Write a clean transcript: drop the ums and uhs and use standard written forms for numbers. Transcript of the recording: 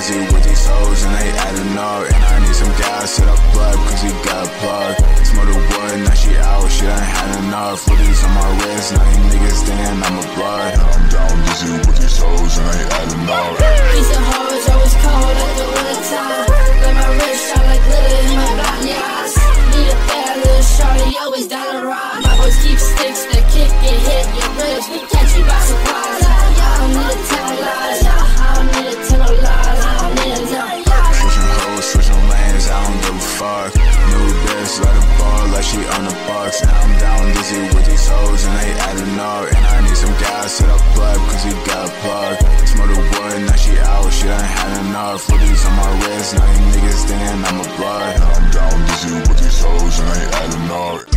dizzy with these hoes and they adding up. And I need some gas, hit up blood, cause he got a plug. Smell the wood, now she out, she done had enough. Footies on my wrist, now these niggas thinking I'm a blood. And I'm down dizzy with these hoes and they adding up. These are hoes always cold like the winter time. Let my wrist shine like glitter in my blinding eyes. Need a bad little shorty, always down to ride. My boys keep sticks that kick and hit your ribs. We catch you by surprise. I don't need to tell lies. I don't need to tell no lies. I don't need to know. Switching hoes, switching lanes, I don't give a fuck. New bitch, let it ball like she on the Bucks. And I'm down dizzy with these hoes and they adding up. And I need some gas, hit up blood, cause he got a plug. Smell the wood, now she out, she done had enough. Footies on my wrist, now these niggas thinking I'm a blood. And I'm down dizzy with these hoes and they adding up.